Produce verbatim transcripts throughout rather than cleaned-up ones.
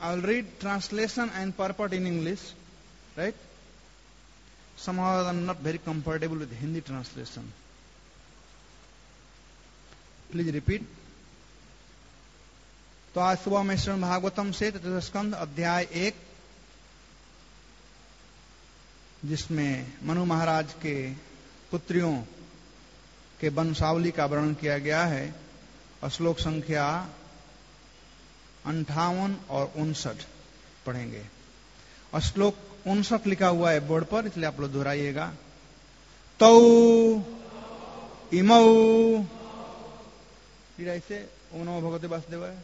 I will read translation and purport in English, right? Somehow I am not very comfortable with Hindi translation. Please repeat. तो आज सुबह में श्रीमद् भागवतम से तृतीय स्कंद अध्याय एक, जिसमें मनु महाराज के पुत्रियों के वंशावली का वर्णन किया गया है, श्लोक संख्या अंठावन और उनसठ पढ़ेंगे। श्लोक उनसठ लिखा हुआ है बोर्ड पर, इसलिए आप लोग दोहराइएगा। तौ इमौ, ऐसे ओम नमो भगवते वासुदेवाय।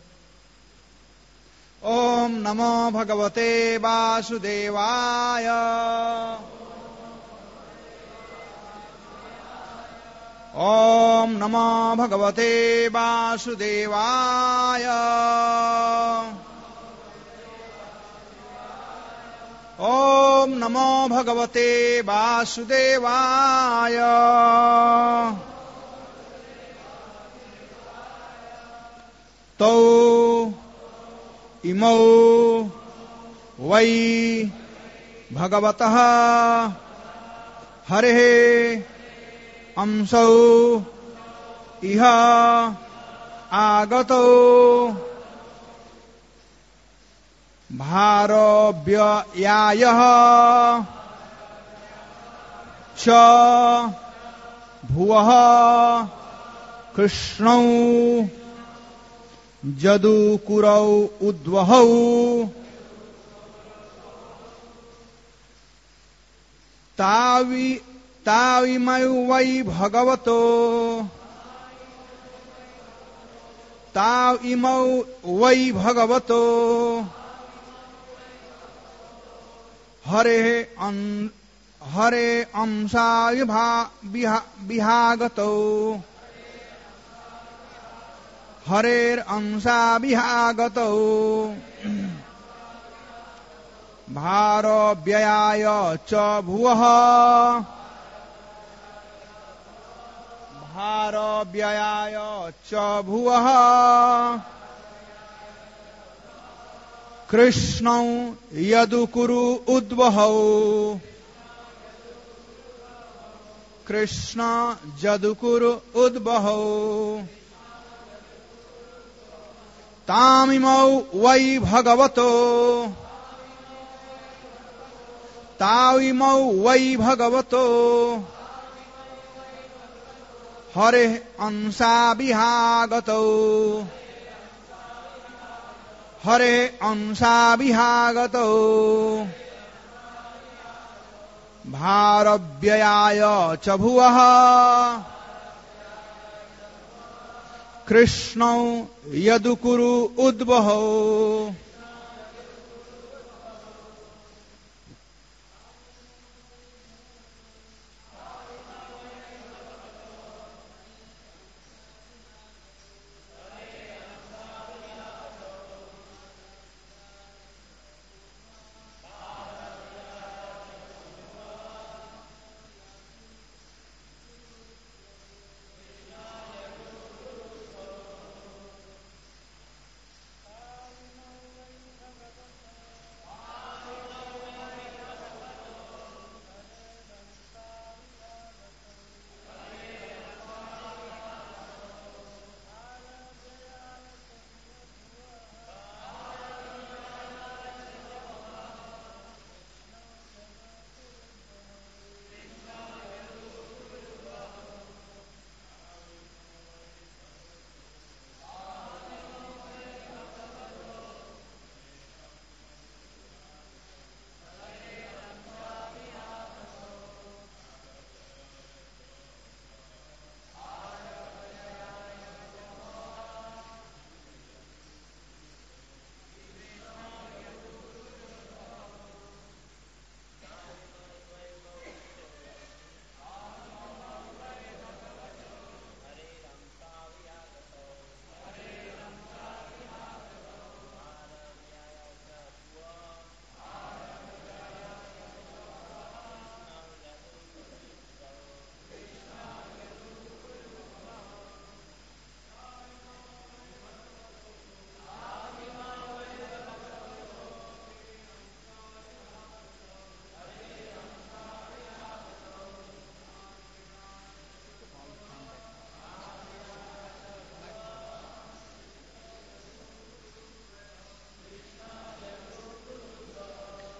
ओम नमो भगवते वासुदेवाय। ओम नमो भगवते वासुदेवाय। ओम नमो भगवते वासुदेवाय। तौ इमौ वै भगवतः हरेः अंशौ इह आगतौ भारव्ययायः च भुवः कृष्णौ जदुकुरौ उद्वहौ तावि ताविमौ वै भगवतो ताविमौ वै भगवतो हरे अं हरे अंशा विहागतौ हरेर अंशा विहागतौ भारव्ययाय च भुवः भारव्ययाय च भुवः कृष्णौ यदुकुरु उद्वहौ कृष्ण जदुकुरु उद्वहौ तामिमौ वै भगवतो ताविमौ वै भगवतो हरे अंशा विहागतौ हरे अंशा विहागतौ भारव्ययाय च भुवः कृष्णौ यदुकुरु उद्वहौ।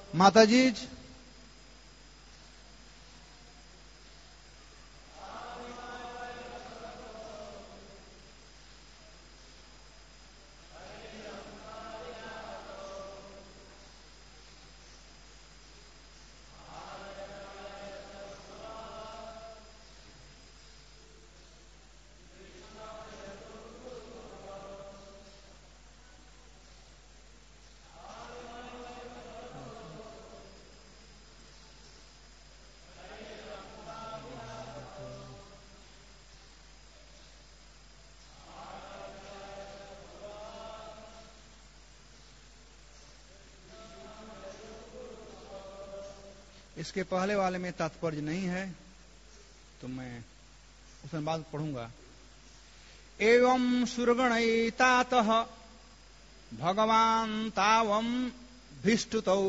माताजी। इसके पहले वाले में तात्पर्य नहीं है तो मैं उसमें बाद पढ़ूंगा। एवं सुरगणैतातः भगवान तावं भिष्टुतौ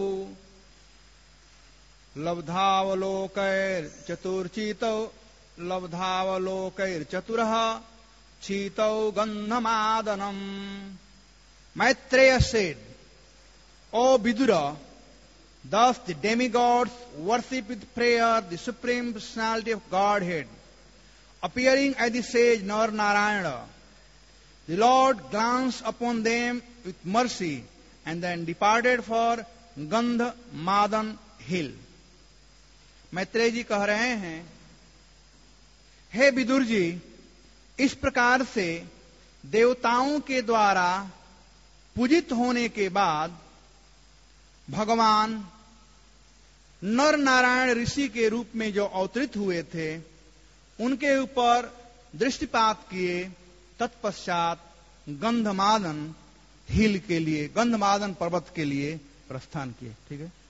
लब्धावलोकैर चतुर्चितौ लब्धावलोकैर्चतुरः चीतौ गंधमादनम्। Maitreya said, O Vidura, thus the demigods worship with prayer the Supreme Personality of Godhead, appearing as the sage Nar Narayana. The Lord glanced upon them with mercy and then departed for Gandha Madan hill. Maitreya जी कह रहे हैं, हे विदुर जी, इस प्रकार से देवताओं के द्वारा पूजित होने के बाद भगवान नर नारायण ऋषि के रूप में जो अवतरित हुए थे उनके ऊपर दृष्टिपात किए, तत्पश्चात गंधमादन हिल के लिए, गंधमादन पर्वत के लिए प्रस्थान किए। ठीक है।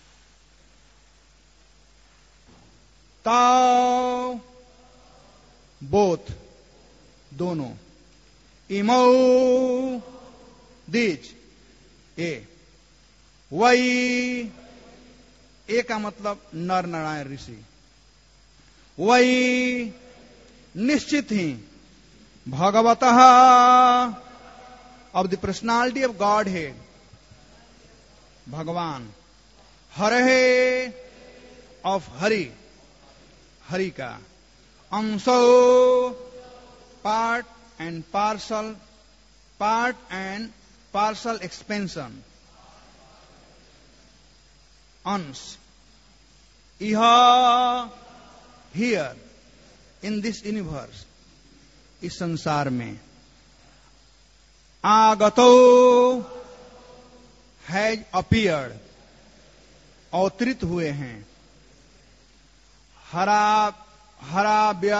ताव बोथ दोनों, इमौ दीज ए, वही ए का मतलब नर नारायण ऋषि, वही निश्चित ही भगवतः of the personality of Godhead, भगवान, हरहे ऑफ हरि, हरि का, अंशो part and parcel, part and parcel expansion, अंश, इह हियर इन दिस यूनिवर्स, इस संसार में, आगतो हैज अपीयर्ड, अवतरित हुए हैं, हरा हरा व्य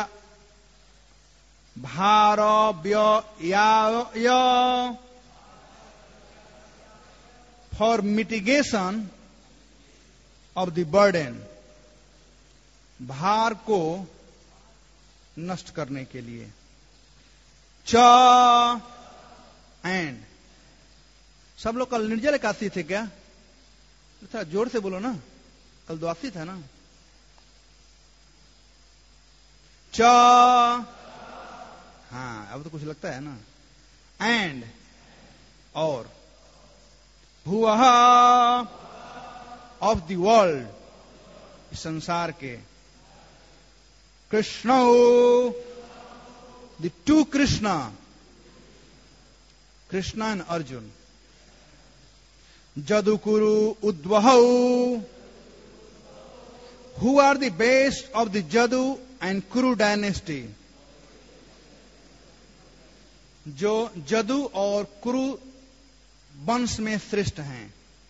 भार व्य for mitigation of the burden, भार को नष्ट करने के लिए, च एंड, सब लोग कल निर्जल एकादशी थे क्या? थोड़ा जोर से बोलो ना, कल द्वादशी था ना। च, हाँ अब तो कुछ लगता है ना, एंड और, भुवः ऑफ द वर्ल्ड, संसार के, Krishna the two Krishna, Krishna and Arjun, जदुकुरु उद्वहौ, who are the base of the Jadu and Kuru dynasty, जो जदु और कुरु वंश में श्रेष्ठ हैं।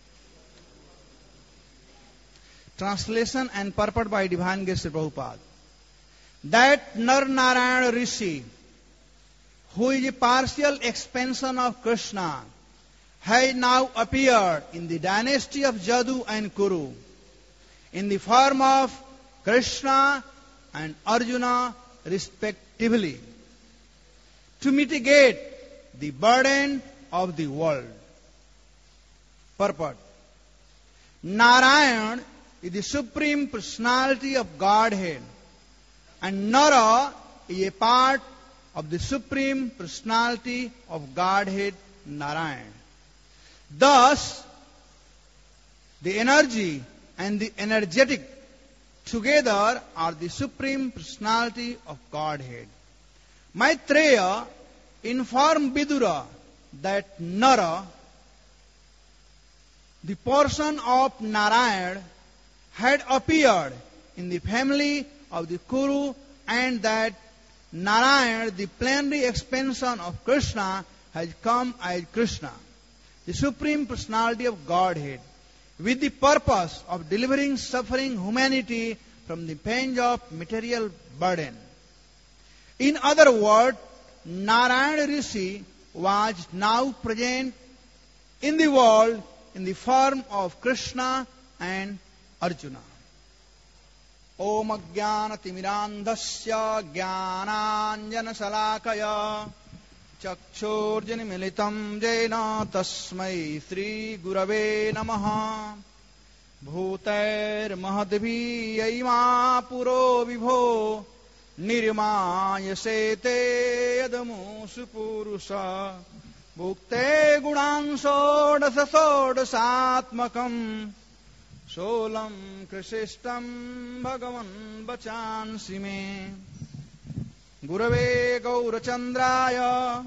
Translation and purport by Divine Grace Prabhupada. That Nar Narayana Rishi, who is a partial expansion of Krishna, has now appeared in the dynasty of Jadu and Kuru in the form of Krishna and Arjuna respectively, to mitigate the burden of the world. Purport. Narayan is the supreme personality of Godhead, and Nara is a part of the supreme personality of Godhead, Narayan. Thus, The energy and the energetic together are the Supreme Personality of Godhead. Maitreya informed Vidura that Nara, the portion of Narayan, had appeared in the family of the Kuru, and that Narayan, the plenary expansion of Krishna, has come as Krishna, the Supreme Personality of Godhead, with the purpose of delivering suffering humanity from the pains of material burden. In other words, Narayana Rishi was now present in the world in the form of Krishna and Arjuna. Om Ajnana Timirandhasya Jnananjana Salakaya Chakshurjani Militam Jena Tasmai Sri Gurave Namaha Bhutair Mahadvi Aima Puro Vibho Nirmaya Sete Adamu Supurusha Bhukte Gunan Sodasa Sodasatmakam Solam Krishistam Bhagavan Bachansi Me Gurave Gaurachandraya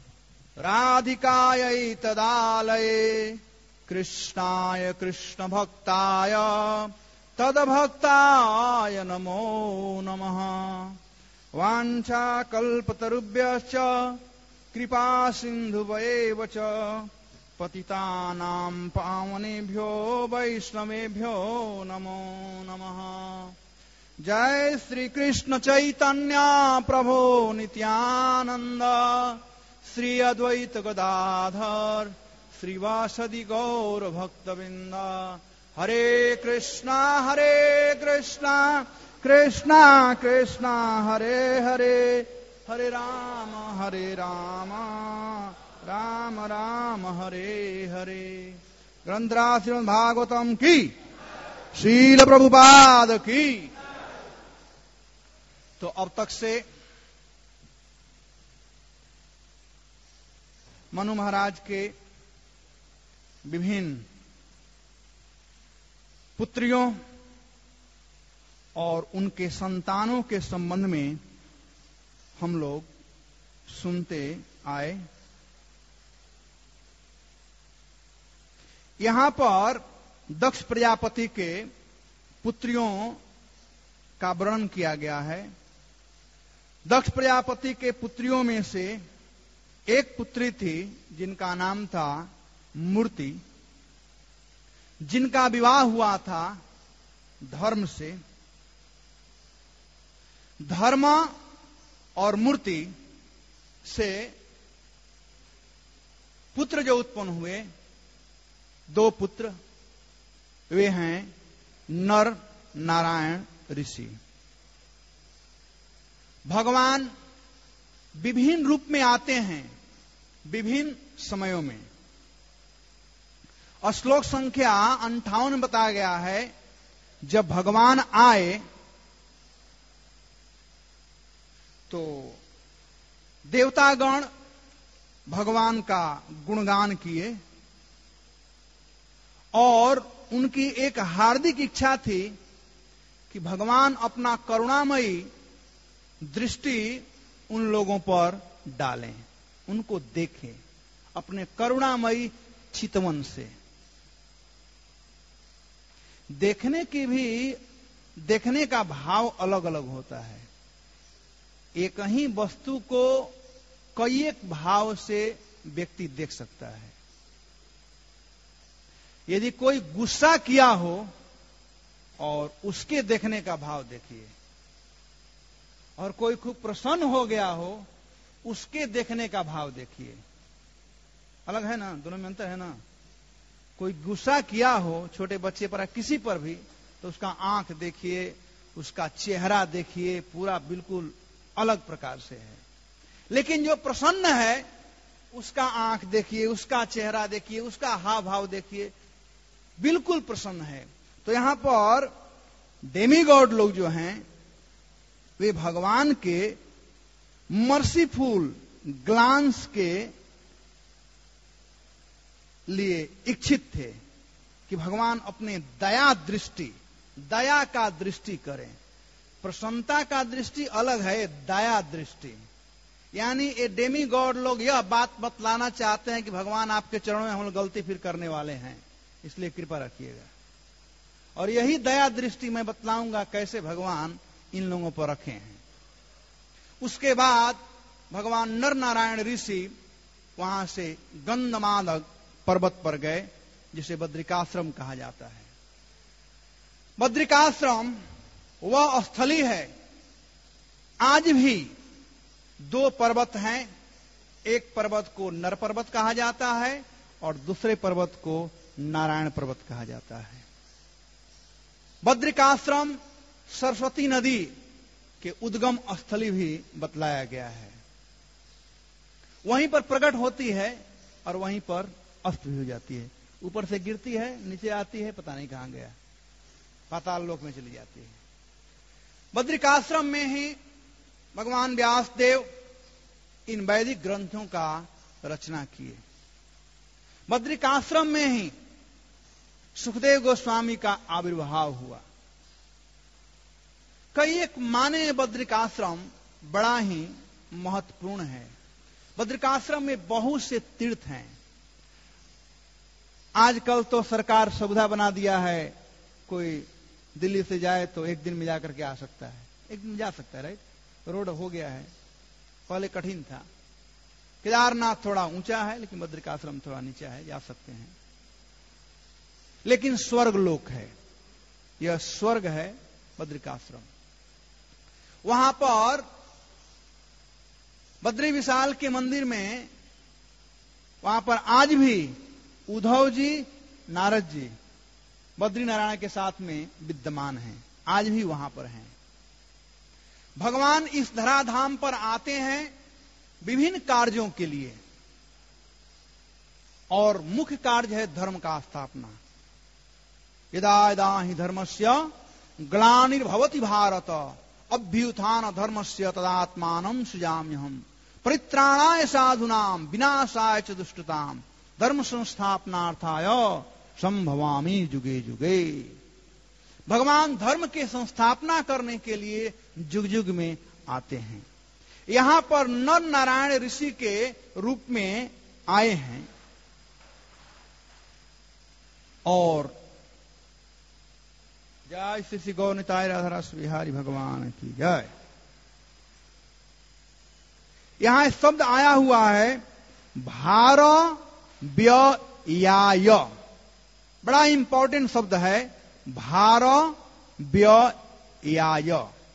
Radhikaya Tadalaye Krishnaya Krishna Bhaktaya Tadabhaktaya Namo Namaha Vancha Kalpatarubhyascha Kripa Sindhuvayevacha Patitanam Pavanebhyo Vaishnavebhyo Namo Namaha Jai Sri Krishna Chaitanya Prabhu Nityananda Sri Advaita Gadadhar Sri Vasadi Gaura Bhaktavinda Hare Krishna Hare Krishna Krishna Krishna Hare Hare Hare Rama Hare Rama Rama Rama Hare Hare. Grandhara Srimad Bhagavatam की Srila Prabhupada की. तो अब तक से मनु महाराज के विभिन्न पुत्रियों और उनके संतानों के संबंध में हम लोग सुनते आए. यहां पर दक्ष प्रजापति के पुत्रियों का वर्णन किया गया है. दक्ष प्रजापति के पुत्रियों में से एक पुत्री थी जिनका नाम था मूर्ति, जिनका विवाह हुआ था धर्म से. धर्म और मूर्ति से पुत्र जो उत्पन्न हुए, दो पुत्र, वे हैं नर नारायण ऋषि. भगवान विभिन्न रूप में आते हैं विभिन्न समयों में. और श्लोक संख्या अंठावन में बताया गया है जब भगवान आए तो देवतागण भगवान का गुणगान किए और उनकी एक हार्दिक इच्छा थी कि भगवान अपना करुणामयी दृष्टि उन लोगों पर डालें, उनको देखें अपने करुणामयी चितवन से. देखने की भी देखने का भाव अलग अलग होता है. एक ही वस्तु को कई एक भाव से व्यक्ति देख सकता है. यदि कोई गुस्सा किया हो और उसके देखने का भाव देखिए, और कोई खूब प्रसन्न हो गया हो उसके देखने का भाव देखिए. अलग है ना, दोनों में अंतर है ना. कोई गुस्सा किया हो छोटे बच्चे पर, किसी पर भी, तो उसका आंख देखिए, उसका चेहरा देखिए, पूरा बिल्कुल अलग प्रकार से है. लेकिन जो प्रसन्न है उसका आंख देखिए, उसका चेहरा देखिए, उसका हाव भाव देखिए, बिल्कुल प्रसन्न है. तो यहां पर डेमीगॉड लोग जो हैं वे भगवान के मर्सीफुल ग्लांस के लिए इच्छित थे, कि भगवान अपने दया दृष्टि, दया का दृष्टि करें। प्रसन्नता का दृष्टि अलग है, दया दृष्टि। यानी ये डेमी गॉड लोग यह बात बतलाना चाहते हैं कि भगवान आपके चरणों में हम लोग गलती फिर करने वाले हैं, इसलिए कृपा रखिएगा। और यही दया दृष्टि मैं बतलाऊंगा कैसे भगवान इन लोगों पर रखे हैं। उसके बाद भगवान नर नारायण ऋषि वहां से गंधमादक पर्वत पर गए, जिसे बद्रिकाश्रम कहा जाता है। बद्रिकाश्रम वह स्थली है, आज भी दो पर्वत हैं। एक पर्वत को नर पर्वत कहा जाता है और दूसरे पर्वत को नारायण पर्वत कहा जाता है। बद्रिकाश्रम सरस्वती नदी के उद्गम स्थली भी बतलाया गया है। वहीं पर प्रकट होती है और वहीं पर अस्त भी हो जाती है। ऊपर से गिरती है, नीचे आती है, पता नहीं कहां गया, पाताल लोक में चली जाती है। बद्रिकाश्रम में ही भगवान व्यासदेव इन वैदिक ग्रंथों का रचना किए। बद्रिकाश्रम में ही सुखदेव गोस्वामी का आविर्भाव हुआ। कई एक माने बद्रिकाश्रम बड़ा ही महत्वपूर्ण है। बद्रिकाश्रम में बहुत से तीर्थ हैं। आजकल तो सरकार सुविधा बना दिया है, कोई दिल्ली से जाए तो एक दिन में जाकर के आ सकता है, एक दिन जा सकता है, राइट। रोड हो गया है, पहले कठिन था। केदारनाथ थोड़ा ऊंचा है लेकिन बद्रिकाश्रम थोड़ा नीचा है, जा सकते हैं। लेकिन स्वर्ग लोक है, यह स्वर्ग है बद्रिकाश्रम। वहां पर बद्री विशाल के मंदिर में, वहां पर आज भी उद्धव जी, नारद जी बद्री नारायण के साथ में विद्यमान हैं, आज भी वहां पर हैं। भगवान इस धराधाम पर आते हैं विभिन्न कार्यों के लिए, और मुख्य कार्य है धर्म का स्थापना। यदा यदा हि धर्मस्य ग्लानिर्भवति भारत अभ्युत्थान धर्मस्य तदात्मानं सृजाम्यहम् परित्राणाय साधूनां विनाशाय च दुष्टताम् धर्म संस्थापनार्थाय संभवामि जुगे जुगे। भगवान धर्म के संस्थापना करने के लिए जुग जुग में आते हैं। यहां पर नर नारायण ऋषि के रूप में आए हैं और जय श्री श्री गौर निताय राधा रस बिहारी भगवान की जय। यहां शब्द आया हुआ है भार व्ययाय, बड़ा इंपॉर्टेंट शब्द है भार व्ययाय।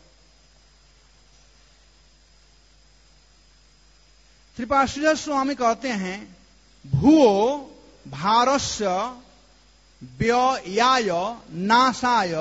श्रीपाद स्वामी कहते हैं भूओ भारस्य व्ययाय नाशाय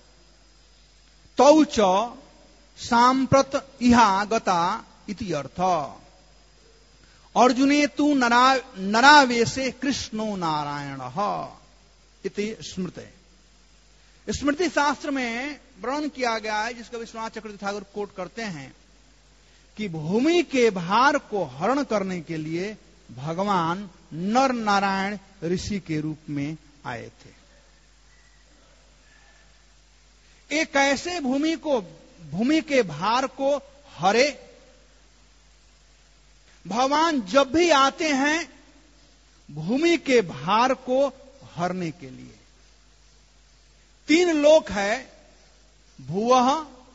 तौ च सांप्रत इहा गता इति अर्थ। अर्जुने तु नरा नरावेशे कृष्णो नारायणः इति स्मृते। स्मृति शास्त्र में वर्णन किया गया है, जिसका विश्वनाथ चक्रवर्ती ठाकुर कोट करते हैं कि भूमि के भार को हरण करने के लिए भगवान नर नारायण ऋषि के रूप में आए थे। एक ऐसे भूमि को, भूमि के भार को हरे। भगवान जब भी आते हैं भूमि के भार को हरने के लिए। तीन लोक है, भूवः,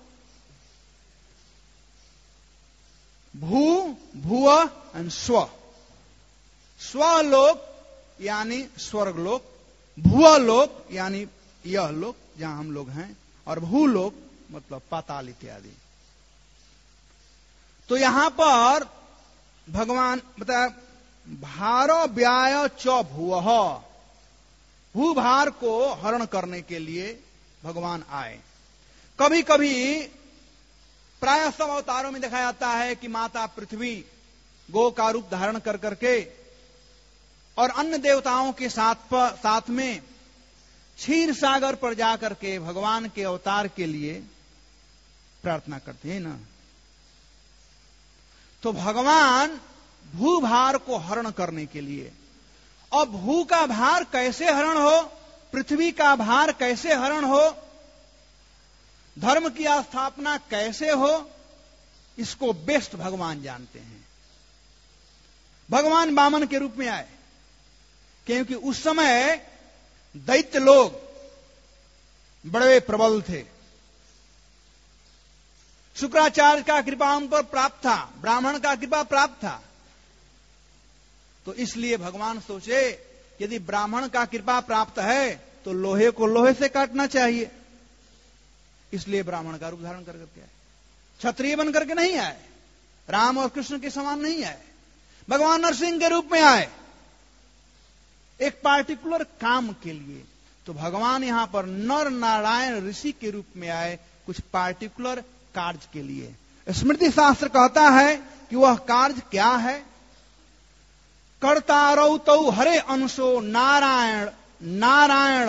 भू, भुव एंड स्व। स्वलोक यानी स्वर्ग लोक, भूलोक यानी यह लोक जहां हम लोग हैं, और भूलोक मतलब पाताल इत्यादि। तो यहां पर भगवान बता भारो व्याय च भूवः, भूभार को हरण करने के लिए भगवान आए। कभी कभी प्राय सब अवतारों में देखा जाता है कि माता पृथ्वी गो का रूप धारण कर करके और अन्य देवताओं के साथ साथ में क्षीर सागर पर जाकर के भगवान के अवतार के लिए प्रार्थना करते हैं ना। तो भगवान भूभार को हरण करने के लिए, और भू का भार कैसे हरण हो, पृथ्वी का भार कैसे हरण हो, धर्म की स्थापना कैसे हो, इसको बेस्ट भगवान जानते हैं। भगवान वामन के रूप में आए, क्योंकि उस समय दैत्य लोग बड़े प्रबल थे। शुक्राचार्य का कृपा उन पर प्राप्त था, ब्राह्मण का कृपा प्राप्त था। तो इसलिए भगवान सोचे यदि ब्राह्मण का कृपा प्राप्त है तो लोहे को लोहे से काटना चाहिए। इसलिए ब्राह्मण का रूप धारण कर करके आए, क्षत्रिय बन करके नहीं आए, राम और कृष्ण के समान नहीं आए, भगवान नरसिंह के रूप में आए, एक पार्टिकुलर काम के लिए। तो भगवान यहां पर नर नारायण ऋषि के रूप में आए, कुछ पार्टिकुलर कार्य के लिए। स्मृति शास्त्र कहता है कि वह कार्य क्या है। कर्तारौ तौ हरे अंशो नारायण नारायण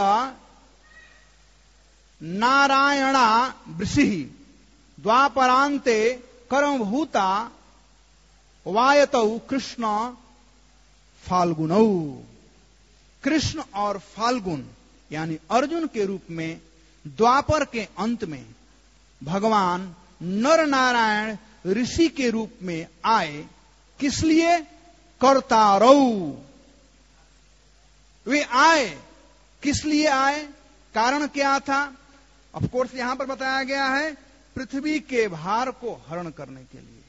नारायणा वृषि द्वापरांते कर्मभूता वायतौ कृष्ण फाल्गुनौ। कृष्ण और फाल्गुन यानी अर्जुन के रूप में द्वापर के अंत में भगवान नर नारायण ऋषि के रूप में आए। किस लिए? कर्तारौ। वे आए, किस लिए आए, कारण क्या था? ऑफ कोर्स यहां पर बताया गया है पृथ्वी के भार को हरण करने के लिए।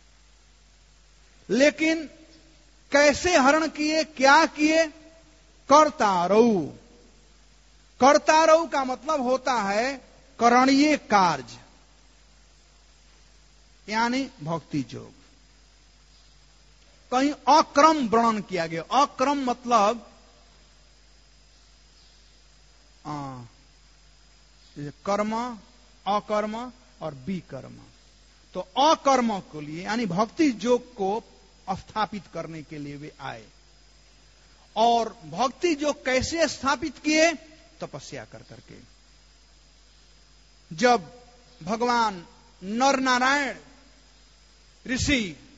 लेकिन कैसे हरण किए, क्या किए? कर्तारौ। कर्तारौ का मतलब होता है करणीय कार्य, यानी भक्ति योग। कहीं अक्रम वर्णन किया गया। अक्रम मतलब आ, कर्म, अकर्म और विकर्म। तो अकर्म को लिए यानी भक्ति योग को स्थापित करने के लिए वे आए। और भक्ति योग कैसे स्थापित किए? तपस्या कर करके। जब भगवान नर नारायण ऋषि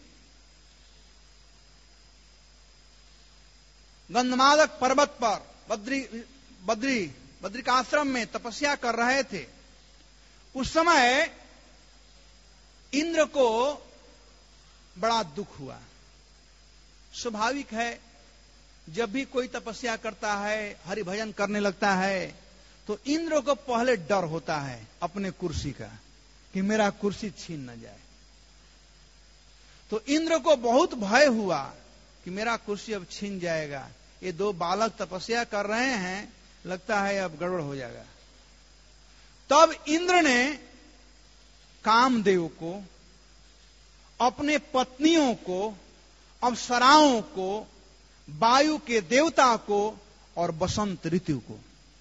गंधमादक पर्वत पर बद्री बद्री बद्रिकाश्रम में तपस्या कर रहे थे, उस समय इंद्र को बड़ा दुख हुआ। स्वाभाविक है, जब भी कोई तपस्या करता है, हरि भजन करने लगता है, तो इंद्र को पहले डर होता है अपने कुर्सी का कि मेरा कुर्सी छीन न जाए। तो इंद्र को बहुत भय हुआ कि मेरा कुर्सी अब छीन जाएगा, ये दो बालक तपस्या कर रहे हैं, लगता है अब गड़बड़ हो जाएगा। तब इंद्र ने कामदेव को, अपने पत्नियों को, अप्सराओं को, वायु के देवता को और बसंत ऋतु को,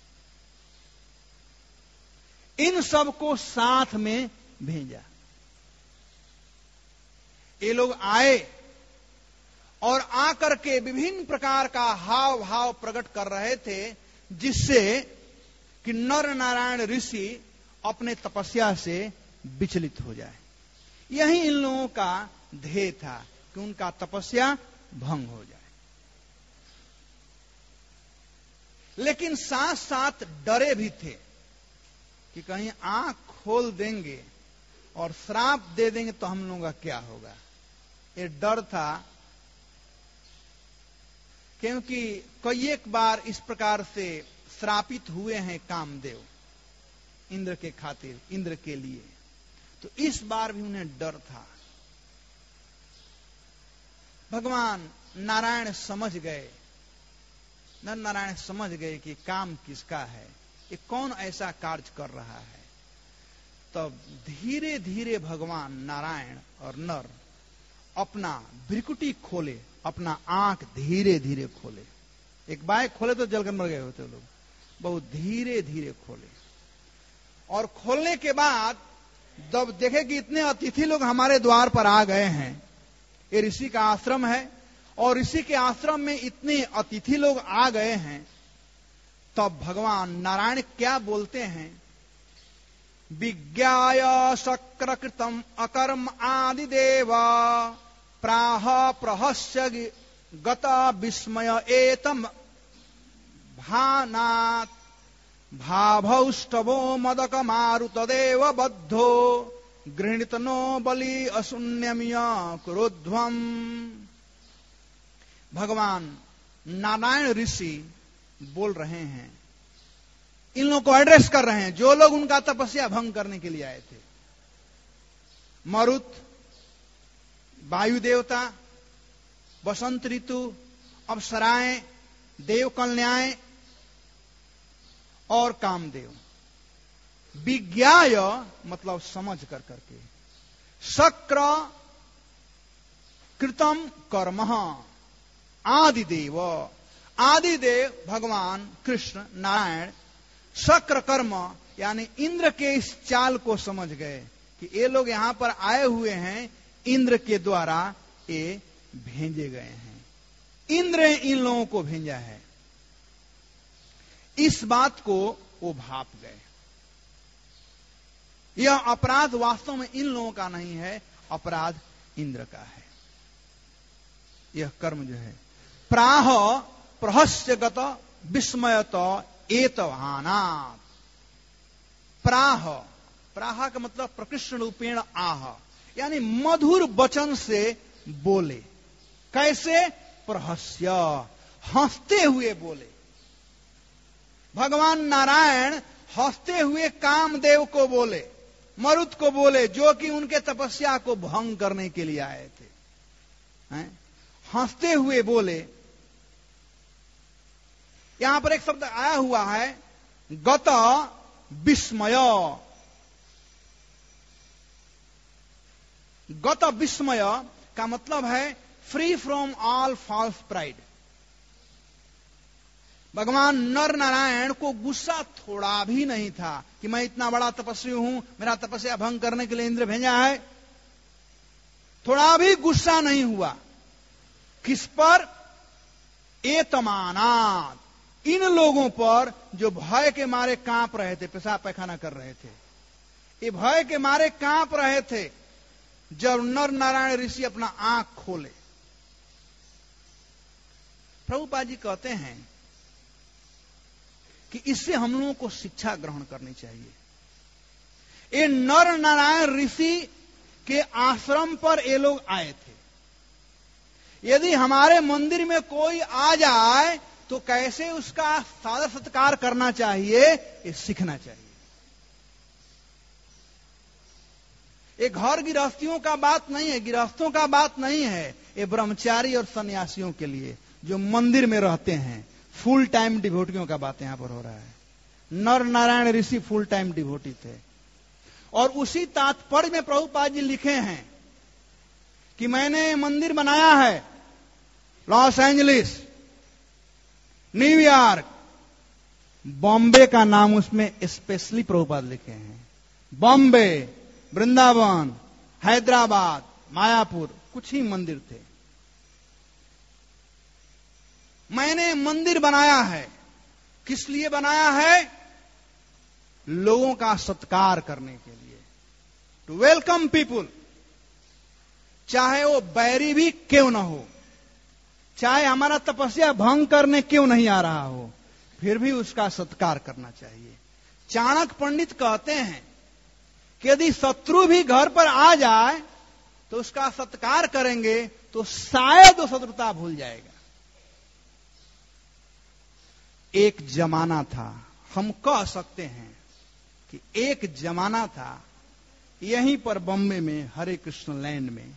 इन सबको साथ में भेजा। ये लोग आए और आकर के विभिन्न प्रकार का हाव भाव प्रकट कर रहे थे, जिससे कि नर नारायण ऋषि अपने तपस्या से विचलित हो जाए। यही इन लोगों का ध्येय था कि उनका तपस्या भंग हो जाए। लेकिन साथ साथ डरे भी थे कि कहीं आंख खोल देंगे और श्राप दे देंगे तो हम लोगों का क्या होगा। ये डर था, क्योंकि कई एक बार इस प्रकार से श्रापित हुए हैं कामदेव इंद्र के खातिर, इंद्र के लिए। तो इस बार भी उन्हें डर था। भगवान नारायण समझ गए, नर नारायण समझ गए कि काम किसका है, ये कौन ऐसा कार्य कर रहा है। तब धीरे धीरे भगवान नारायण और नर अपना भ्रिकुटी खोले, अपना आंख धीरे धीरे खोले। एक बार खोले तो जलकर मर गए होते लोग, बहुत धीरे धीरे खोले। और खोलने के बाद जब देखे कि इतने अतिथि लोग हमारे द्वार पर आ गए हैं, ये ऋषि का आश्रम है और ऋषि के आश्रम में इतने अतिथि लोग आ गए हैं, तब भगवान नारायण क्या बोलते हैं? विज्ञाय शक्रकृतम अकर्म आदि देव प्राह प्रहस्य गता विस्मय एतम भानात् भाभौष्टवो मदक मारुतदेव बद्धो गृहीतनो बलि अशून्यमिय क्रोध्वम। भगवान नारायण ऋषि बोल रहे हैं, इन लोगों को एड्रेस कर रहे हैं जो लोग उनका तपस्या भंग करने के लिए आए थे। मरुत, वायु देवता, बसंत ऋतु, अप्सराएं, देव कन्याएं और कामदेव। विज्ञाय मतलब समझ कर करके, शक्र कृतम कर्म आदिदेव, आदिदेव भगवान कृष्ण नारायण शक्र कर्म यानी इंद्र के इस चाल को समझ गए कि ये लोग यहां पर आए हुए हैं, इंद्र के द्वारा ये भेजे गए हैं, इंद्र ने इन लोगों को भेजा है। इस बात को वो भाप गए। यह अपराध वास्तव में इन लोगों का नहीं है, अपराध इंद्र का है। यह कर्म जो है प्राह प्रहस्यगत विस्मयत एतवानात्। प्राह, प्राह का मतलब प्रकृष्ण रूपेण आह, यानी मधुर वचन से बोले। कैसे? प्रहस्य, हंसते हुए बोले। भगवान नारायण हंसते हुए कामदेव को बोले, मरुत को बोले, जो कि उनके तपस्या को भंग करने के लिए आए थे। हैं? हंसते हुए बोले। यहां पर एक शब्द आया हुआ है गत विस्मय। गत विस्मय का मतलब है free from all false pride. भगवान नर नारायण को गुस्सा थोड़ा भी नहीं था कि मैं इतना बड़ा तपस्वी हूं, मेरा तपस्या भंग करने के लिए इंद्र भेजा है। थोड़ा भी गुस्सा नहीं हुआ। किस पर? एतमानात्, इन लोगों पर जो भय के मारे कांप रहे थे, पेशाब पैखाना कर रहे थे। ये भय के मारे कांप रहे थे जब नर नारायण ऋषि अपना आंख खोले। प्रभुपाद जी कहते हैं कि इससे हम लोगों को शिक्षा ग्रहण करनी चाहिए। ये नर नारायण ऋषि के आश्रम पर ये लोग आए थे। यदि हमारे मंदिर में कोई आ जाए तो कैसे उसका सादर सत्कार करना चाहिए, ये सीखना चाहिए। ये घर गृहस्थियों का बात नहीं है, गृहस्थों का बात नहीं है। ये ब्रह्मचारी और सन्यासियों के लिए जो मंदिर में रहते हैं, फुल टाइम डिवोटियों का बात यहां पर हो रहा है। नर नारायण ऋषि फुल टाइम डिवोटी थे। और उसी तात्पर्य में प्रभुपाद जी लिखे हैं कि मैंने मंदिर बनाया है लॉस एंजलिस, न्यूयॉर्क, बॉम्बे का नाम उसमें स्पेशली प्रभुपाद लिखे हैं। बॉम्बे, वृंदावन, हैदराबाद, मायापुर, कुछ ही मंदिर थे। मैंने मंदिर बनाया है। किस लिए बनाया है? लोगों का सत्कार करने के लिए, टू वेलकम पीपुल। चाहे वो बैरी भी क्यों ना हो, चाहे हमारा तपस्या भंग करने क्यों नहीं आ रहा हो, फिर भी उसका सत्कार करना चाहिए। चाणक्य पंडित कहते हैं कि यदि शत्रु भी घर पर आ जाए तो उसका सत्कार करेंगे तो शायद वो शत्रुता भूल जाएगा। एक जमाना था, हम कह सकते हैं कि एक जमाना था यहीं पर बॉम्बे में, हरे कृष्ण लैंड में,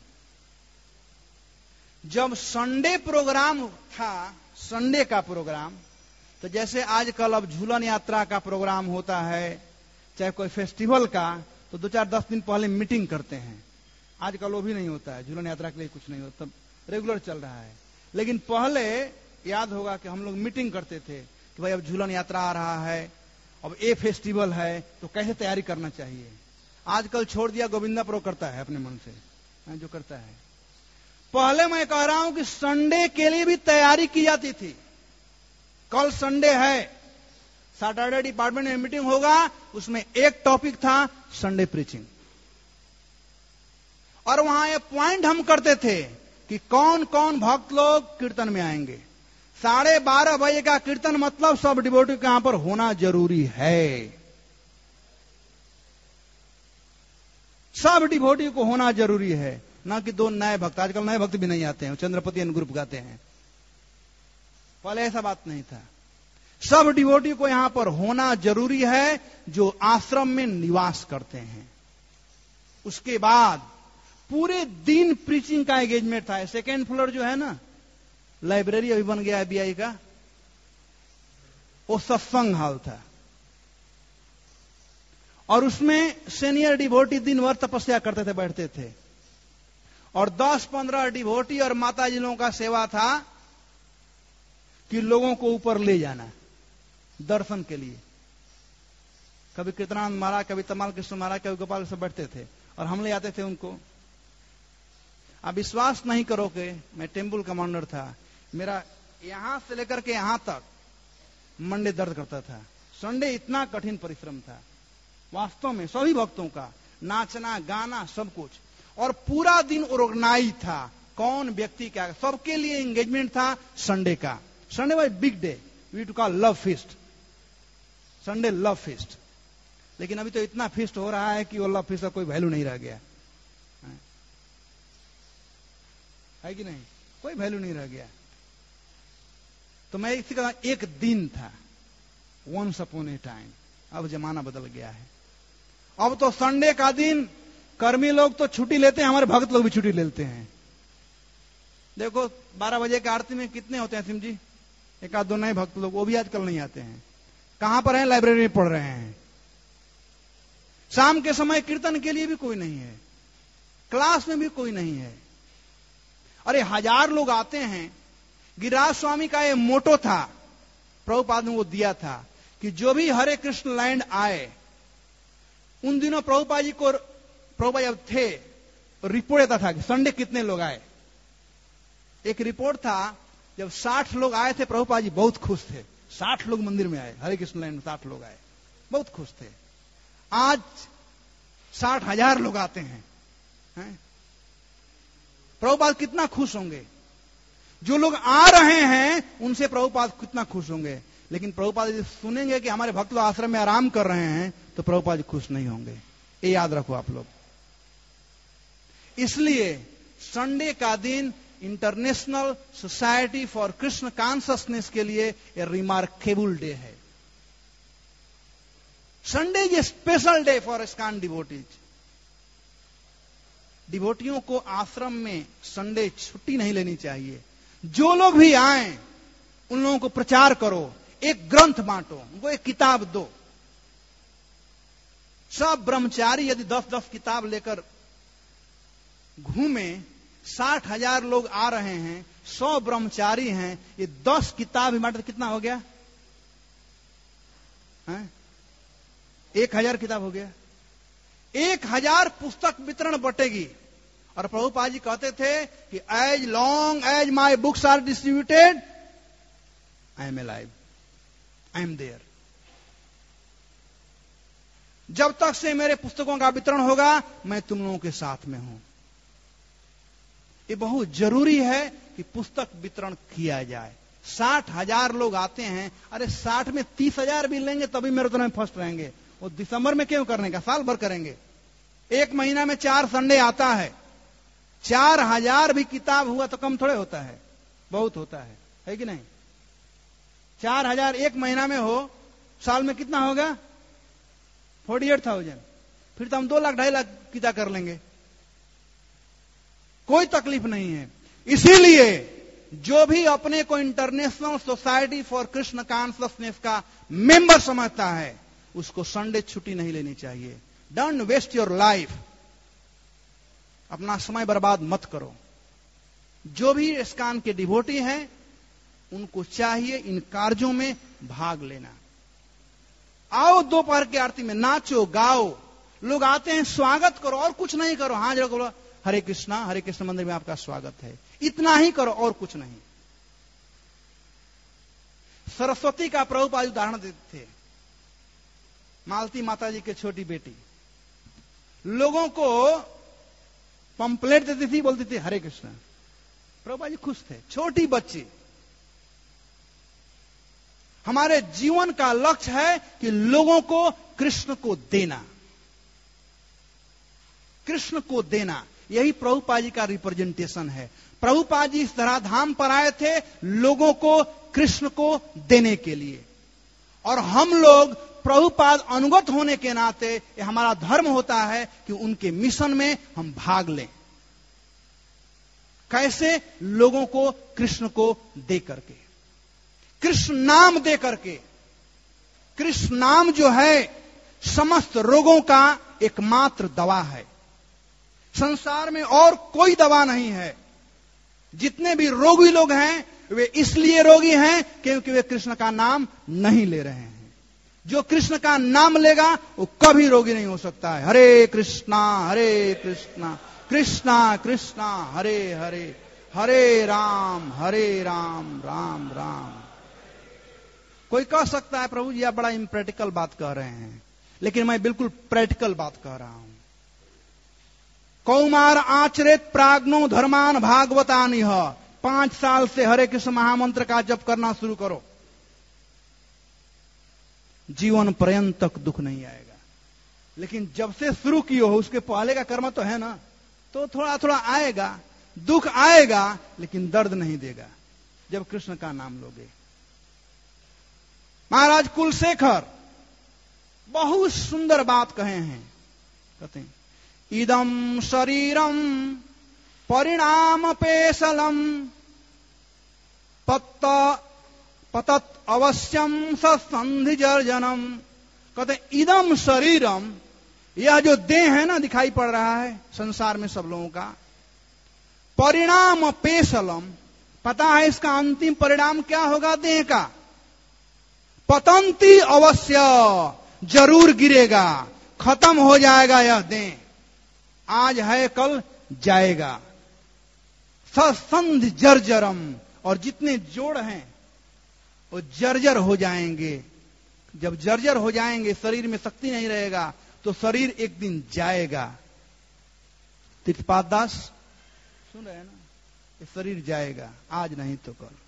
जब संडे प्रोग्राम था, संडे का प्रोग्राम, तो जैसे आजकल अब झूलन यात्रा का प्रोग्राम होता है, चाहे कोई फेस्टिवल का, तो दो चार दस दिन पहले मीटिंग करते हैं। आजकल वो भी नहीं होता है, झूलन यात्रा के लिए कुछ नहीं होता, रेगुलर चल रहा है। लेकिन पहले याद होगा कि हम लोग मीटिंग करते थे कि भाई अब झूलन यात्रा आ रहा है, अब ये फेस्टिवल है, तो कैसे तैयारी करना चाहिए। आजकल छोड़ दिया, गोविंदा प्रो करता है अपने मन से जो करता है। पहले मैं कह रहा हूं कि संडे के लिए भी तैयारी की जाती थी। कल संडे है, सैटरडे डिपार्टमेंट में मीटिंग होगा, उसमें एक टॉपिक था संडे प्रीचिंग। और वहां ये पॉइंट हम करते थे कि कौन कौन भक्त लोग कीर्तन में आएंगे। साढ़े बारह बजे का कीर्तन मतलब सब डिवोटी के यहां पर होना जरूरी है। सब डिवोटी को होना जरूरी है, ना कि दो नए भक्त। आजकल नए भक्त भी नहीं आते हैं, चंद्रपति ग्रुप गाते हैं। पहले ऐसा बात नहीं था। सब डिवोटी को यहां पर होना जरूरी है जो आश्रम में निवास करते हैं। उसके बाद पूरे दिन प्रीचिंग का एंगेजमेंट था। सेकेंड फ्लोर जो है ना, लाइब्रेरी अभी बन गया है बीआई का, वो सत्संग हॉल था। और उसमें सीनियर डिवोटी दिन भर तपस्या करते थे, बैठते थे। और दस पंद्रह डिवोटी और माता जी लोगों का सेवा था कि लोगों को ऊपर ले जाना दर्शन के लिए। कभी कीर्तनानंद महाराज, कभी तमाल कृष्ण महाराज, कभी गोपाल सब बैठते थे और हम ले आते थे उनको। आप विश्वास नहीं करोगे, मैं टेम्पल कमांडर था, मेरा यहां से लेकर के यहां तक मंडे दर्द करता था। संडे इतना कठिन परिश्रम था वास्तव में, सभी भक्तों का नाचना गाना सब कुछ, और पूरा दिन ऑर्गेनाइज था। कौन व्यक्ति क्या, सबके लिए एंगेजमेंट था संडे का। Sunday was big day, we to call love feast, Sunday love feast. लेकिन अभी तो इतना फीस्ट हो रहा है कि वो लव फीस्ट का कोई वैल्यू नहीं रह गया है कि नहीं, कोई वैल्यू नहीं रह गया। तो मैं इसी का एक दिन था, वंस अपॉन ए टाइम। अब जमाना बदल गया है। अब तो संडे का दिन कर्मी लोग तो छुट्टी लेते हैं, हमारे भक्त लोग भी छुट्टी लेते हैं। देखो बारह बजे की आरती में कितने होते हैं सिम जी, एक आध दो नए भक्त लोग, वो भी आजकल नहीं आते हैं। कहां पर हैं, लाइब्रेरी में पढ़ रहे हैं। शाम के समय कीर्तन के लिए भी कोई नहीं है, क्लास में भी कोई नहीं है। अरे हजार लोग आते हैं। गिरिराज स्वामी का ये मोटो था, प्रभुपाद ने वो दिया था कि जो भी हरे कृष्ण लैंड आए, उन दिनों प्रभुपाद जी को, प्रभुपाद जब थे रिपोर्ट आता था कि संडे कितने लोग आए। एक रिपोर्ट था, जब साठ लोग आए थे प्रभुपाद जी बहुत खुश थे। साठ लोग मंदिर में आए, हरे कृष्ण लैंड में साठ लोग आए, बहुत खुश थे। आज साठ हजार लोग आते हैं, हैं? प्रभुपाद कितना खुश होंगे। जो लोग आ रहे हैं उनसे प्रभुपाद कितना खुश होंगे। लेकिन प्रभुपाद यदि सुनेंगे कि हमारे भक्त लोग आश्रम में आराम कर रहे हैं तो प्रभुपाद खुश नहीं होंगे। ये याद रखो आप लोग। इसलिए संडे का दिन international society for Krishna consciousness के लिए ए रिमार्केबल डे है। Sunday is a special day for ISKCON devotees. डिवोटियों को आश्रम में संडे छुट्टी नहीं लेनी चाहिए। जो लोग भी आए उन लोगों को प्रचार करो, एक ग्रंथ बांटो, उनको एक किताब दो। सब ब्रह्मचारी यदि दस दस किताब लेकर घूमे, साठ हजार लोग आ रहे हैं, सौ ब्रह्मचारी हैं, ये दस किताब ही बांटे, कितना हो गया है? एक हजार किताब हो गया। एक हजार पुस्तक वितरण बटेगी। और प्रभुपाद जी कहते थे कि as long as my books are distributed I am alive, I am there. जब तक से मेरे पुस्तकों का वितरण होगा मैं तुम लोगों के साथ में हूं। ये बहुत जरूरी है कि पुस्तक वितरण किया जाए। साठ हजार लोग आते हैं, अरे साठ में तीस हजार भी लेंगे तभी मैराथन में फर्स्ट रहेंगे। वो दिसंबर में क्यों करने का, साल भर करेंगे। एक महीना में चार संडे आता है, चार हजार भी किताब हुआ तो कम थोड़े होता है, बहुत होता है, है कि नहीं। चार हजार एक महीना में हो, साल में कितना होगा, फोर्टी एट थाउजेंड। फिर तो हम दो लाख ढाई लाख किताब कर लेंगे, कोई तकलीफ नहीं है। इसीलिए जो भी अपने को international society for Krishna consciousness का मेंबर समझता है उसको संडे छुट्टी नहीं लेनी चाहिए। डोंट वेस्ट योर लाइफ, अपना समय बर्बाद मत करो। जो भी इस्कॉन के डिवोटी हैं उनको चाहिए इन कार्यों में भाग लेना। आओ दोपहर की आरती में नाचो गाओ, लोग आते हैं स्वागत करो, और कुछ नहीं करो। हाँ जरा बोलो हरे कृष्णा, हरे कृष्ण मंदिर में आपका स्वागत है, इतना ही करो और कुछ नहीं। सरस्वती का प्रभुपाद उदाहरण देते थे। मालती माता जी के छोटी बेटी लोगों को पंपलेट देती थी, बोलती थी हरे कृष्ण। प्रभुपाद जी खुश थे। छोटी बच्ची हमारे जीवन का लक्ष्य है कि लोगों को कृष्ण को देना, कृष्ण को देना। यही प्रभुपाद जी का रिप्रेजेंटेशन है। प्रभुपाद जी इस धराधाम पर आए थे लोगों को कृष्ण को देने के लिए, और हम लोग प्रभुपाद अनुगत होने के नाते ये हमारा धर्म होता है कि उनके मिशन में हम भाग लें। कैसे? लोगों को कृष्ण को दे करके, कृष्ण नाम दे करके। कृष्ण नाम जो है समस्त रोगों का एकमात्र दवा है। संसार में और कोई दवा नहीं है। जितने भी रोगी लोग हैं वे इसलिए रोगी हैं क्योंकि वे कृष्ण का नाम नहीं ले रहे हैं। जो कृष्ण का नाम लेगा वो कभी रोगी नहीं हो सकता है। हरे कृष्णा हरे कृष्णा कृष्णा कृष्णा हरे हरे, हरे राम हरे राम राम राम। कोई कह सकता है प्रभु जी आप बड़ा इम्प्रैक्टिकल बात कह रहे हैं, लेकिन मैं बिल्कुल प्रैक्टिकल बात कह रहा हूं। कौमार आचरित प्राग्नो धर्मान भागवतानि। पांच साल से हरे कृष्ण महामंत्र का जप करना शुरू करो, जीवन पर्यंत तक दुख नहीं आएगा। लेकिन जब से शुरू किए हो उसके पहले का कर्म तो है ना, तो थोड़ा थोड़ा आएगा, दुख आएगा, लेकिन दर्द नहीं देगा जब कृष्ण का नाम लोगे। महाराज कुलशेखर बहुत सुंदर बात कहे हैं। कहते हैं इदम शरीरम परिणाम पेशलम पत्त पतत अवश्यम सत्संधि जर्जनम। कहते इदम शरीरम, यह जो देह है ना दिखाई पड़ रहा है संसार में सब लोगों का, परिणाम पेशलम, पता है इसका अंतिम परिणाम क्या होगा देह का? पतंती अवश्य, जरूर गिरेगा, खत्म हो जाएगा यह देह। आज है कल जाएगा। सत्संधि जर्जरम, और जितने जोड़ हैं वो जर्जर हो जाएंगे। जब जर्जर हो जाएंगे, शरीर में शक्ति नहीं रहेगा, तो शरीर एक दिन जाएगा। तीर्थपाद दास सुन रहे हैं ना, ये शरीर जाएगा, आज नहीं तो कल।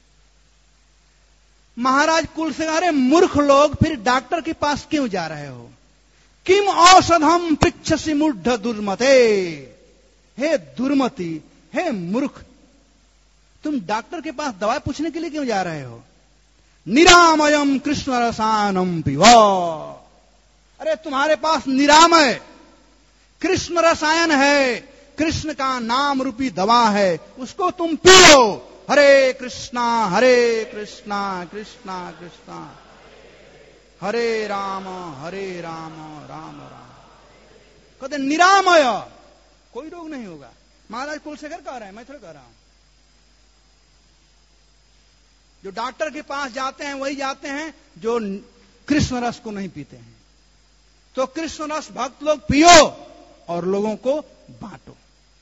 महाराज कुल से, अरे मूर्ख लोग, फिर डॉक्टर के पास क्यों जा रहे हो? किम औषधम पृच्छसि मूढ़ दुर्मते। हे दुर्मति, हे मूर्ख, तुम डॉक्टर के पास दवा पूछने के लिए क्यों जा रहे हो? निरामयम कृष्ण रसायनम पिबो। अरे तुम्हारे पास निरामय कृष्ण रसायन है, कृष्ण का नाम रूपी दवा है, उसको तुम पियो। हरे कृष्णा हरे कृष्णा कृष्णा कृष्णा हरे राम हरे राम राम राम। कहते निरामय, कोई रोग नहीं होगा। महाराज कुलशेखर कह रहे हैं, मैं थोड़ा कह रहा हूं। जो डॉक्टर के पास जाते हैं वही जाते हैं जो कृष्ण रस को नहीं पीते हैं। तो कृष्ण रस भक्त लोग पियो और लोगों को बांटो।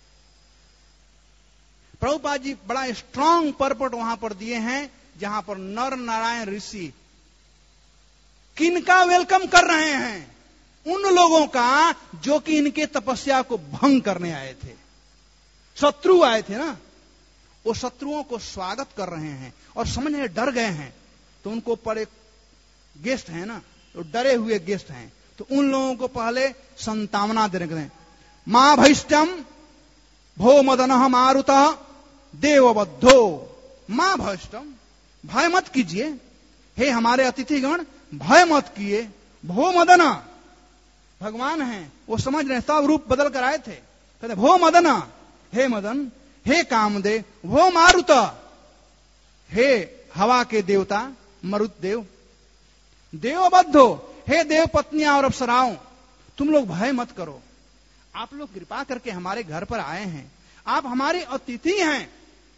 प्रभुपाद जी बड़ा स्ट्रांग परपट वहां पर दिए हैं, जहां पर नर नारायण ऋषि किनका वेलकम कर रहे हैं? उन लोगों का जो कि इनके तपस्या को भंग करने आए थे। शत्रु आए थे ना, वो शत्रुओं को स्वागत कर रहे हैं और समझ रहे डर गए हैं, तो उनको पर एक गेस्ट है ना, तो डरे हुए गेस्ट हैं, तो उन लोगों को पहले संतावना देने के लिए, मां भैष्टम भो मदन मारुत देवबद्धो। मां भैष्टम, भय मत कीजिए, हे हमारे अतिथिगण भय मत किए। भो मदना, भगवान हैं, वो समझ रहे, सब रूप बदल कर आए थे। कहते भो मदना, हे मदन, हे कामदेव, वो मारुत, हे हवा के देवता मरुत देव, देवबद्धो, हे देव पत्नियां और अप्सराओं, तुम लोग भय मत करो। आप लोग कृपा करके हमारे घर पर आए हैं, आप हमारे अतिथि हैं।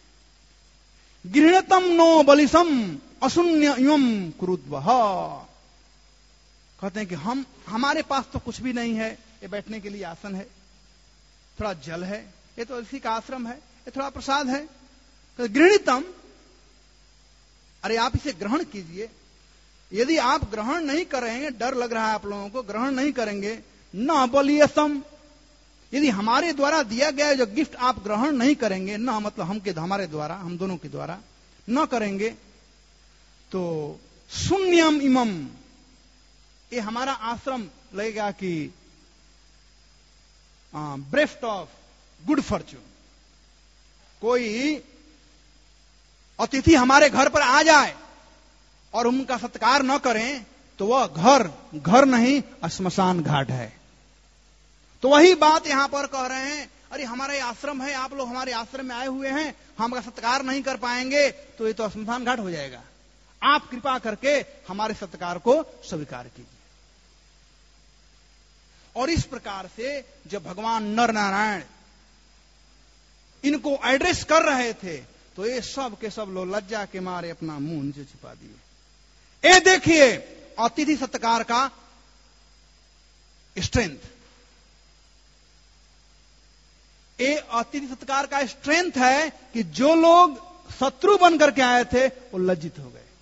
गृहणतम नो बलिसम अशून्यम कुरुद्वह। कहते हैं कि हम हमारे पास तो कुछ भी नहीं है, ये बैठने के लिए आसन है, थोड़ा जल है, ये तो इसी का आश्रम है, ये थोड़ा प्रसाद है। तो गृहणितम, अरे आप इसे ग्रहण कीजिए। यदि आप ग्रहण नहीं करेंगे, डर लग रहा है आप लोगों को, ग्रहण नहीं करेंगे, न बलियसम, यदि हमारे द्वारा दिया गया जो गिफ्ट आप ग्रहण नहीं करेंगे, न मतलब हम के हमारे द्वारा, हम दोनों के द्वारा न करेंगे, तो शून्यम इमम, ये हमारा आश्रम लगेगा कि ब्रेफ्ट ऑफ गुड फॉर्च्यून। कोई अतिथि हमारे घर पर आ जाए और उनका सत्कार न करें तो वह घर घर नहीं श्मशान घाट है। तो वही बात यहां पर कह रहे हैं, अरे हमारा ये आश्रम है, आप लोग हमारे आश्रम में आए हुए हैं, हम का सत्कार नहीं कर पाएंगे तो ये तो श्मशान घाट हो जाएगा। आप कृपा करके हमारे सत्कार को स्वीकार कीजिए। और इस प्रकार से जब भगवान नर नारायण इनको एड्रेस कर रहे थे तो ये सब के सब लोग लज्जा के मारे अपना मुंह नीचे छिपा दिए। ये देखिए अतिथि सत्कार का स्ट्रेंथ, ये अतिथि सत्कार का स्ट्रेंथ है कि जो लोग शत्रु बनकर के आए थे वो लज्जित हो गए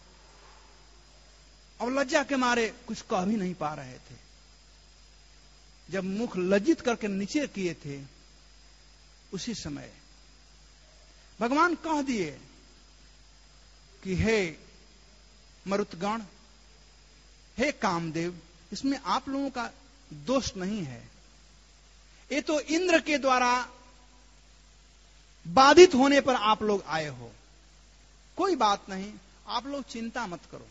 और लज्जा के मारे कुछ कह भी नहीं पा रहे थे। जब मुख लज्जित करके नीचे किए थे उसी समय भगवान कह दिए कि हे मरुतगण, हे कामदेव, इसमें आप लोगों का दोष नहीं है। ये तो इंद्र के द्वारा बाधित होने पर आप लोग आए हो, कोई बात नहीं, आप लोग चिंता मत करो।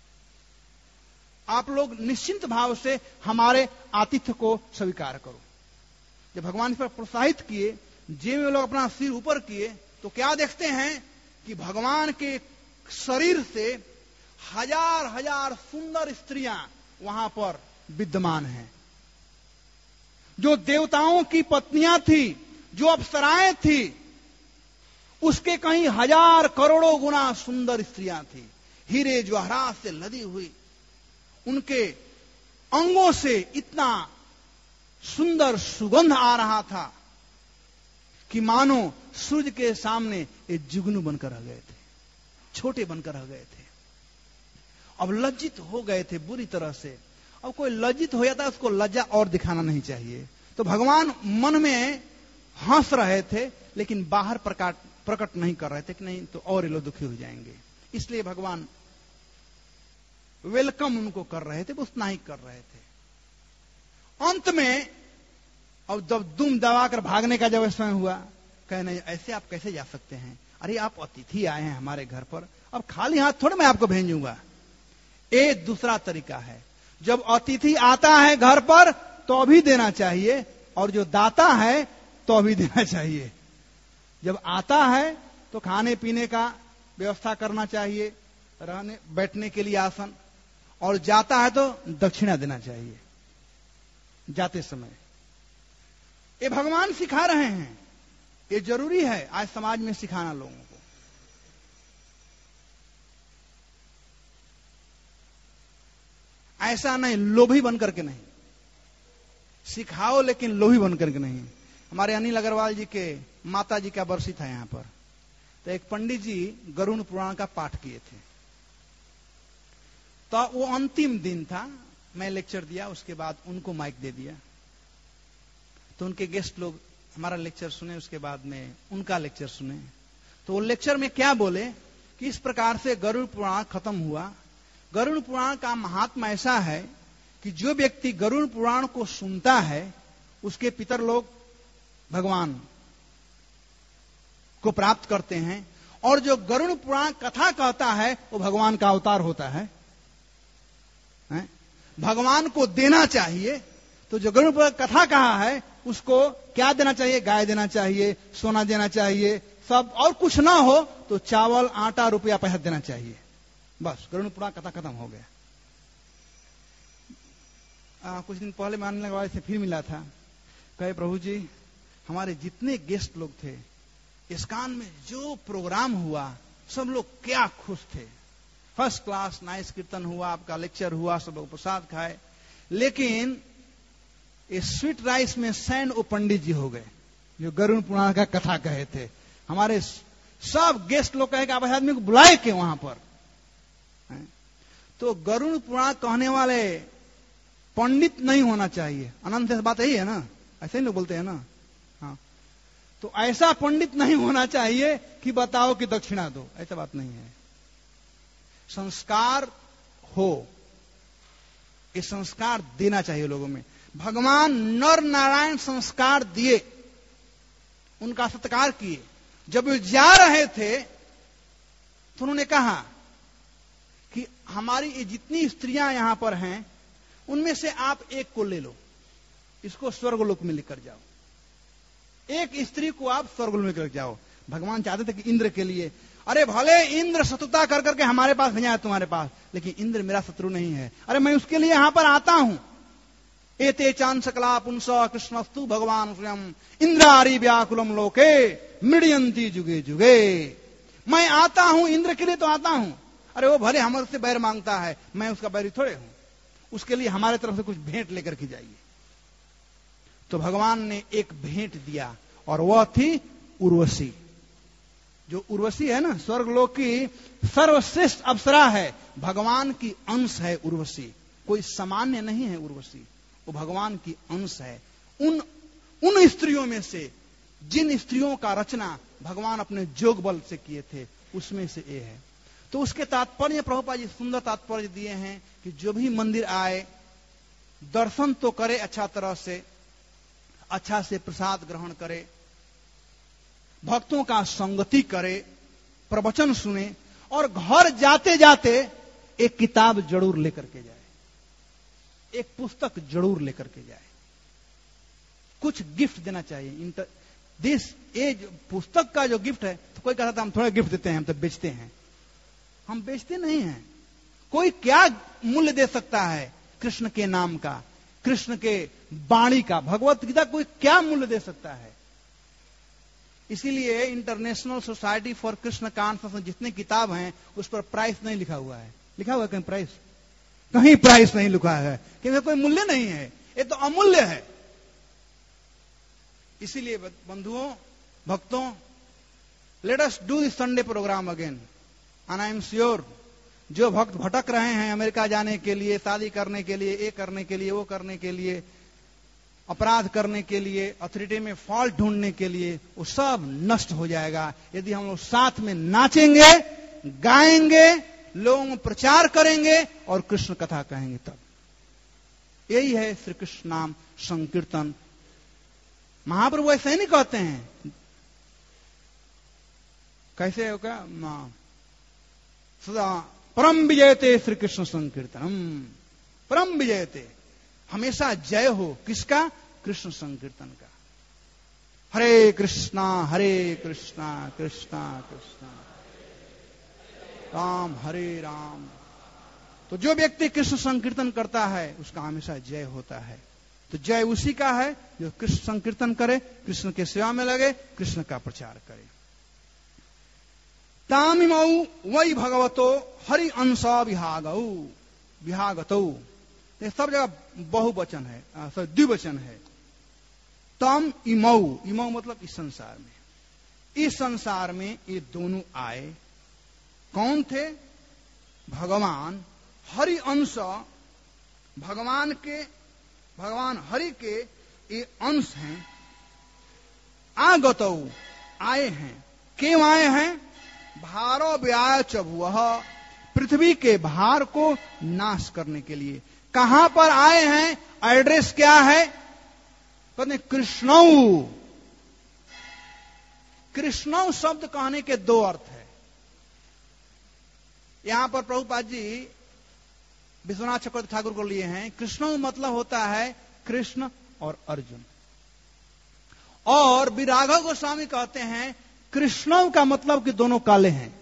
आप लोग निश्चिंत भाव से हमारे आतिथ्य को स्वीकार करो। जब भगवान इस पर प्रोत्साहित किए, जे में लोग अपना सिर ऊपर किए तो क्या देखते हैं कि भगवान के शरीर से हजार हजार सुंदर स्त्रियां वहां पर विद्यमान हैं। जो देवताओं की पत्नियां थी, जो अप्सराएं थी, उसके कहीं हजार करोड़ों गुना सुंदर स्त्रियां थी। हीरे जवाहरात से लदी हुई, उनके अंगों से इतना सुंदर सुगंध आ रहा था कि मानो सूर्य के सामने ये जुगनू बनकर रह गए थे, छोटे बनकर रह गए थे। अब लज्जित हो गए थे बुरी तरह से। अब कोई लज्जित हो जाता है उसको लज्जा और दिखाना नहीं चाहिए। तो भगवान मन में हंस रहे थे लेकिन बाहर प्रकट प्रकट नहीं कर रहे थे कि नहीं तो और ये लोग दुखी हो जाएंगे। इसलिए भगवान वेलकम उनको कर रहे थे, उतना ही कर रहे थे। अंत में अब जब दुम दबाकर भागने का जब समय हुआ, कहे नहीं ऐसे आप कैसे जा सकते हैं, अरे आप अतिथि आए हैं हमारे घर पर, अब खाली हाथ थोड़ा मैं आपको भेजूंगा। एक दूसरा तरीका है, जब अतिथि आता है घर पर तो अभी देना चाहिए, और जो दाता है तो अभी देना चाहिए। जब आता है तो खाने पीने का व्यवस्था करना चाहिए, रहने बैठने के लिए आसन, और जाता है तो दक्षिणा देना चाहिए जाते समय। ये भगवान सिखा रहे हैं, ये जरूरी है आज समाज में सिखाना लोगों को। ऐसा नहीं लोभी बन करके नहीं, सिखाओ लेकिन लोभी बन करके नहीं। हमारे अनिल अग्रवाल जी के माता जी का बरसी था यहां पर, तो एक पंडित जी गरुड़ पुराण का पाठ किए थे। तो वो अंतिम दिन था, मैं लेक्चर दिया, उसके बाद उनको माइक दे दिया। तो उनके गेस्ट लोग हमारा लेक्चर सुने, उसके बाद में उनका लेक्चर सुने। तो वो लेक्चर में क्या बोले कि इस प्रकार से गरुड़ पुराण खत्म हुआ। गरुड़ पुराण का महात्मा ऐसा है कि जो व्यक्ति गरुड़ पुराण को सुनता है उसके पितर लोग भगवान को प्राप्त करते हैं, और जो गरुड़ पुराण कथा कहता है वो भगवान का अवतार होता है। है? भगवान को देना चाहिए, तो जो गरुड़ पुराण कथा कहा है उसको क्या देना चाहिए, गाय देना चाहिए, सोना देना चाहिए, सब, और कुछ ना हो तो चावल आटा रुपया पैसा देना चाहिए। बस गरुड़ पुराण कथा खत्म हो गया। आ, कुछ दिन पहले मानने वाले से फिर मिला था, कहे प्रभु जी हमारे जितने गेस्ट लोग थे इस्कान में जो प्रोग्राम हुआ सब लोग क्या खुश थे, फर्स्ट क्लास नाइस कीर्तन हुआ, आपका लेक्चर हुआ, सब लोग प्रसाद खाए, लेकिन इस स्वीट राइस में सैंड वो पंडित जी हो गए जो गरुड़ पुराण का कथा कहे थे। हमारे सब गेस्ट लोग कहे कि आप आदमी को बुलाए के वहां पर। तो गरुड़ पुराण कहने वाले पंडित नहीं होना चाहिए। अनंत बात यही है ना, ऐसे ही लोग बोलते हैं ना। हाँ, तो ऐसा पंडित नहीं होना चाहिए कि बताओ कि दक्षिणा दो, ऐसा बात नहीं है। संस्कार हो, ये संस्कार देना चाहिए लोगों में। भगवान नर नारायण संस्कार दिए, उनका सत्कार किए। जब वे जा रहे थे तो उन्होंने कहा कि हमारी ये जितनी स्त्रियां यहां पर हैं उनमें से आप एक को ले लो, इसको स्वर्गलोक में लेकर जाओ। एक स्त्री को आप स्वर्गलोक में लेकर जाओ। भगवान चाहते थे कि इंद्र के लिए, अरे भले इंद्र शत्रुता कर करके हमारे पास भेजा है तुम्हारे पास, लेकिन इंद्र मेरा शत्रु नहीं है, अरे मैं उसके लिए यहां पर आता हूं। एते चान सकला पुंस कृष्णस्तु भगवान स्वयं इंद्रारी व्याकुलम लोके मृडयंती जुगे जुगे। मैं आता हूं, इंद्र के लिए तो आता हूं। अरे वो भले हमसे बैर मांगता है, मैं उसका बैरी थोड़े हूं, उसके लिए हमारे तरफ से कुछ भेंट लेकर के जाइए। तो भगवान ने एक भेंट दिया और वह थी उर्वशी। जो उर्वशी है ना, स्वर्गलोक की सर्वश्रेष्ठ अप्सरा है, भगवान की अंश है उर्वशी, कोई सामान्य नहीं है उर्वशी, वो भगवान की अंश है। उन उन स्त्रियों में से जिन स्त्रियों का रचना भगवान अपने जोग बल से किए थे, उसमें से ये है। तो उसके तात्पर्य प्रभुपाद जी सुंदर तात्पर्य दिए हैं कि जो भी मंदिर आए दर्शन तो करे अच्छा तरह से, अच्छा से प्रसाद ग्रहण करे, भक्तों का संगति करे, प्रवचन सुने, और घर जाते जाते एक किताब जरूर लेकर के जाए, एक पुस्तक जरूर लेकर के जाए, कुछ गिफ्ट देना चाहिए। इंटर दिस एज पुस्तक का जो गिफ्ट है, तो कोई कहता था हम थोड़ा गिफ्ट देते हैं, हम तो बेचते हैं। हम बेचते नहीं हैं। कोई क्या मूल्य दे सकता है कृष्ण के नाम का, कृष्ण के वाणी का, भगवत गीता कोई क्या मूल्य दे सकता है? इसीलिए international society for Krishna conference में जितने किताब हैं उस पर प्राइस नहीं लिखा हुआ है। लिखा हुआ है कहीं प्राइस? कहीं प्राइस नहीं लिखा है, क्योंकि कोई मूल्य नहीं है, ये तो अमूल्य है। इसीलिए बंधुओं, भक्तों, let us do this Sunday programme again, and I am sure जो भक्त भटक रहे हैं अमेरिका जाने के लिए, शादी करने के लिए, ये करने के लिए, वो करने के लिए, अपराध करने के लिए, अथॉरिटी में फॉल्ट ढूंढने के लिए, वो सब नष्ट हो जाएगा यदि हम लोग साथ में नाचेंगे, गाएंगे, लोगों में प्रचार करेंगे और कृष्ण कथा कहेंगे। तब यही है श्री कृष्ण नाम संकीर्तन। महाप्रभु ऐसे ही नहीं कहते हैं। कैसे होगा? सदा परम विजयते श्री कृष्ण संकीर्तनम, परम विजयते, हमेशा जय हो किसका? कृष्ण संकीर्तन का। हरे कृष्णा हरे कृष्णा कृष्णा कृष्णा राम हरे राम। तो जो व्यक्ति कृष्ण संकीर्तन करता है उसका हमेशा जय होता है। तो जय उसी का है जो कृष्ण संकीर्तन करे, कृष्ण के सेवा में लगे, कृष्ण का प्रचार करे। तामिमौ वै भगवतो हरि अंशा विहागौ विहागतौ, ये सब जगह बहुवचन है, सॉरी द्विवचन है। तम इमौ, इमौ मतलब इस संसार में, इस संसार में ये दोनों आए। कौन थे? भगवान हरि अंश, भगवान के, भगवान हरि के ये अंश हैं। आगतौ, आए हैं। क्यों आए हैं? भारो व्याय चभुवः, पृथ्वी के भार को नाश करने के लिए। कहां पर आए हैं? एड्रेस क्या है? कहते कृष्णौ। कृष्णौ शब्द कहने के दो अर्थ है। यहां पर प्रभुपाद जी विश्वनाथ चक्रवर्ती ठाकुर को लिए हैं। कृष्णौ मतलब होता है कृष्ण और अर्जुन, और विराघव गोस्वामी कहते हैं कृष्णौ का मतलब कि दोनों काले हैं।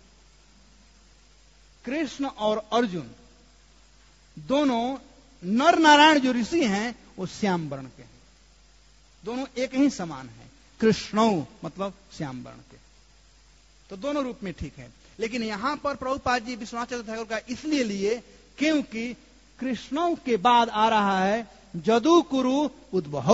कृष्ण और अर्जुन दोनों नर नारायण जो ऋषि हैं वो श्याम वर्ण के हैं, दोनों एक ही समान है। कृष्णौ मतलब श्याम वर्ण के, तो दोनों रूप में ठीक है। लेकिन यहां पर प्रभुपाद जी विश्वनाथ चक्रवर्ती ठाकुर का इसलिए लिए क्योंकि कृष्णौ के बाद आ रहा है जदु कुरु उद्भव।